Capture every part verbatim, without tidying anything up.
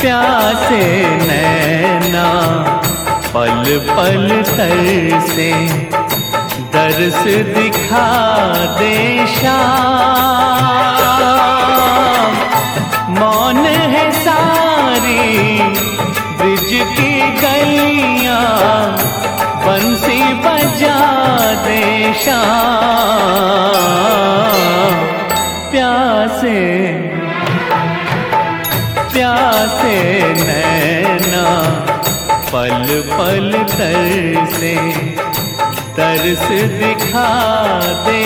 प्यासे नैना पल पल तरसे, दर्श दिखा दे श्याम। मौन है सारी ब्रिज की गलियां, बंसी बजा दे श्याम। प्यासे प्यासे नैना पल पल तरसे, तरस दिखा दे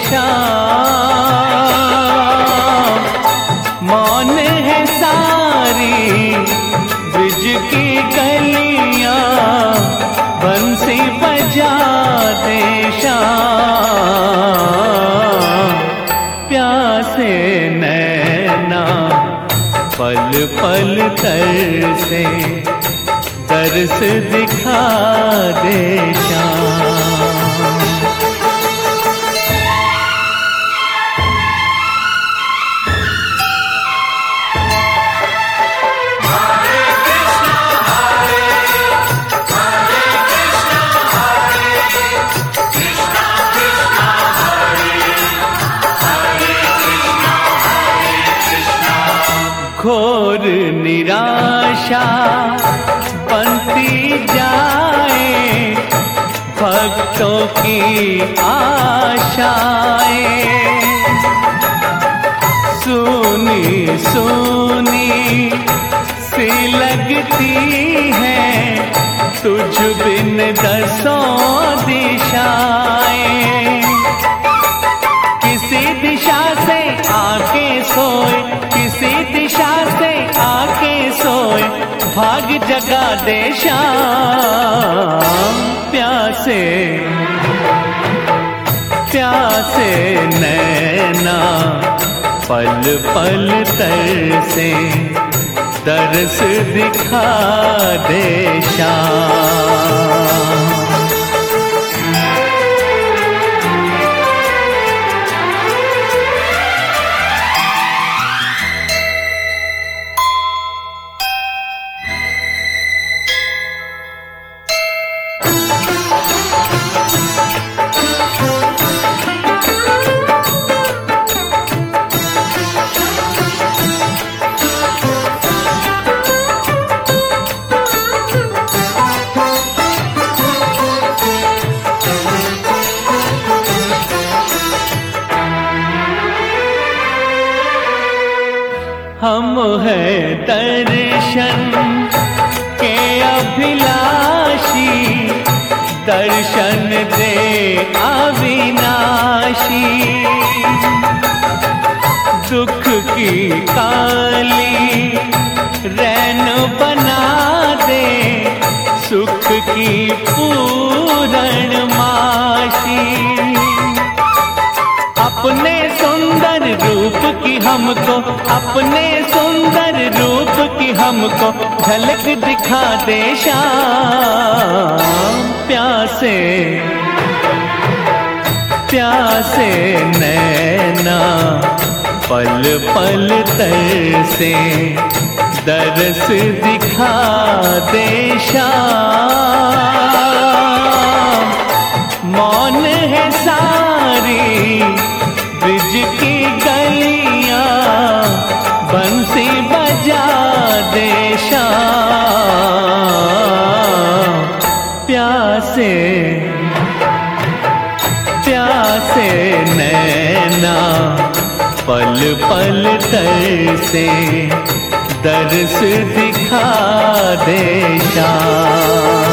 श्याम। मौन है सारी ब्रिज की गलियां, बंसी बजा दे श्याम। प्यासे नैना पल पल तरसे, तरस दिखा दे श्याम। घोर निराशा बनती जाए, भक्तों की आशाएं सुनी सुनी सी लगती है, तुझ बिन दसों दिशाएं। किसी दिशा से आके सोए, किसी दिशा से आके सोए, भाग जगा दे श्याम। प्यासे प्यासे नैना पल पल तरसे, दर्श दिखा दे श्याम। हम हैं दर्शन के अभिलाषी, दर्शन दे अविनाशी। दुख की काली रैन बना दे, सुख की पूरणमाशी। अपने सुंदर रूप की हमको, अपने सुंदर रूप की हमको झलक दिखा दे श्याम। प्यासे प्यासे नैना पल पल तरसे, दर्श दिखा दे श्याम। मौन है सारी ब्रिज की गलियां, बंसी बजा दे श्याम। प्यासे प्यासे नैना पल पल तरसे, दर्श दिखा दे श्याम।